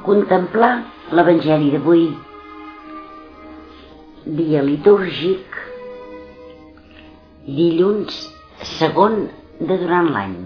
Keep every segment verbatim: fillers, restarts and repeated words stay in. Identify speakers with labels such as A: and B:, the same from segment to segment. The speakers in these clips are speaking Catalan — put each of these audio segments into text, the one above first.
A: Contemplar l'Evangeli d'avui, dia litúrgic, dilluns segon de durant l'any.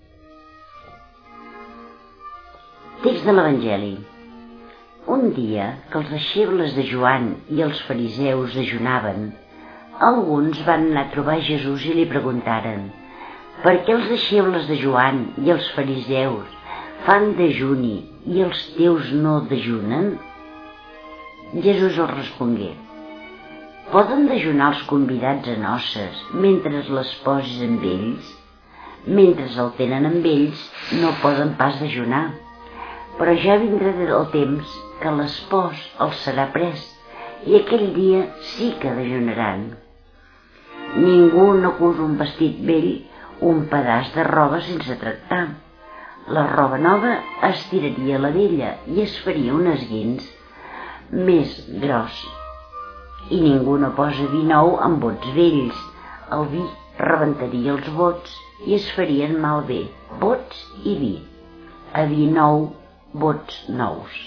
A: Text de l'Evangeli. Un dia que els deixebles de Joan i els fariseus dejunaven, alguns van anar a trobar Jesús i li preguntaren: per què els deixebles de Joan i els fariseus fan dejuni i els teus no dejunen? Jesús els respongué: poden dejunar els convidats a noces mentre les posis amb ells? Mentre el tenen amb ells no poden pas dejunar, però ja vindrà el temps que l'espòs els serà pres i aquell dia sí que dejunaran. Ningú no cus un vestit vell un pedaç de roba sense tractar. La roba nova es tiraria a la vella i es faria un esguins més gros. I ningú no posa vi nou en bots vells. El vi rebentaria els bots i es farien malbé bots i vi. A vi nou, bots nous.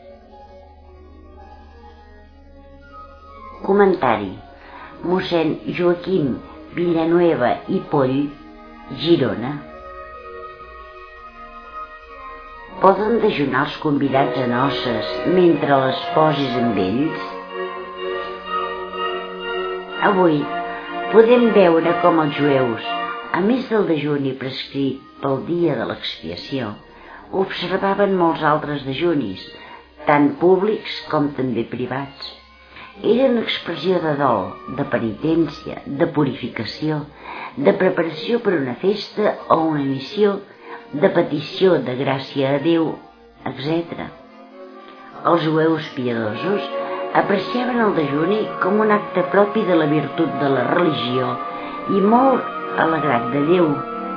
A: Comentari. Mossèn Joaquim Villanueva i Poll, Girona. Poden dejunar els convidats a noces mentre les posis amb ells? Avui podem veure com els jueus, a més del dejuni prescrit pel dia de l'expiació, observaven molts altres dejunis, tant públics com també privats. Eren expressió de dol, de penitència, de purificació, de preparació per una festa o una missió, de petició de gràcia a Déu, etcètera. Els jueus piadosos apreciaven el dejuni com un acte propi de la virtut de la religió i molt alegrat de Déu.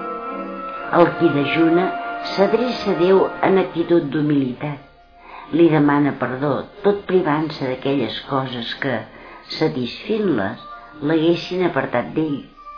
A: El qui dejuna s'adreça a Déu en actitud d'humilitat. Li demana perdó, tot privant-se d'aquelles coses que, satisfent-les, l'haguessin apartat d'ell.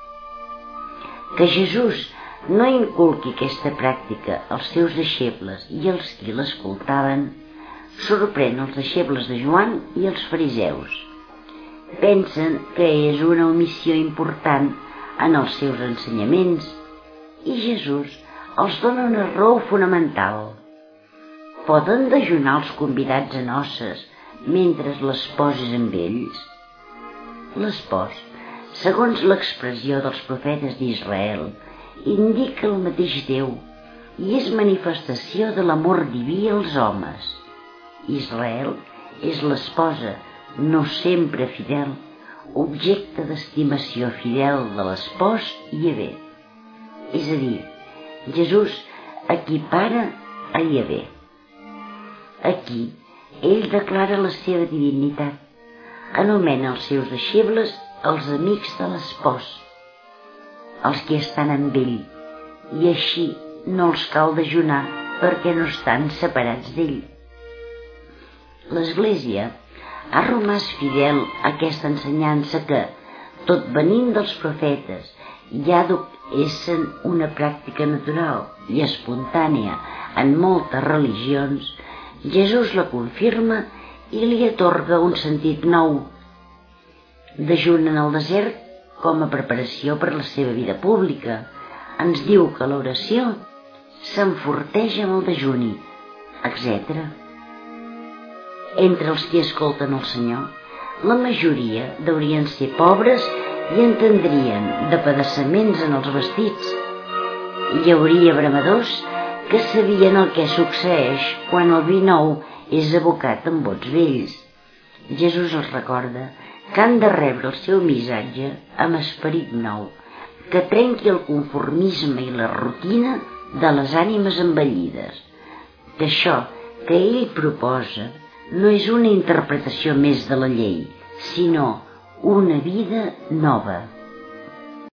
A: Que Jesús no inculqui aquesta pràctica als seus deixebles i als qui l'escoltaven sorprèn els deixebles de Joan i els fariseus. Pensen que és una omissió important en els seus ensenyaments i Jesús els dona una raó fonamental. Poden dejunar els convidats a noces mentre les posis amb ells? L'espòs, segons l'expressió dels profetes d'Israel, indica el mateix Déu i és manifestació de l'amor diví als homes. Israel és l'esposa, no sempre fidel, objecte d'estimació fidel de l'espòs Iavé. És a dir, Jesús equipara a Iavé. Aquí, ell declara la seva divinitat, anomena els seus deixebles els amics de l'espòs, els que estan amb ell, i així no els cal dejunar perquè no estan separats d'ell. L'Església ha romàs fidel a aquesta ensenyança que, tot venint dels profetes, ja essen una pràctica natural i espontània en moltes religions, Jesús la confirma i li atorga un sentit nou. Dejunen al desert com a preparació per la seva vida pública. Ens diu que l'oració s'enforteix amb el dejuni, etcètera. Entre els que escolten el Senyor, la majoria deurien ser pobres i entendrien de padassaments en els vestits. Hi hauria bramadors que sabien el que succeeix quan el vi nou és abocat en bots vells. Jesús els recorda que han de rebre el seu missatge amb esperit nou, que trenqui el conformisme i la rutina de les ànimes envellides, que això que ell proposa no és una interpretació més de la llei, sinó una vida nova.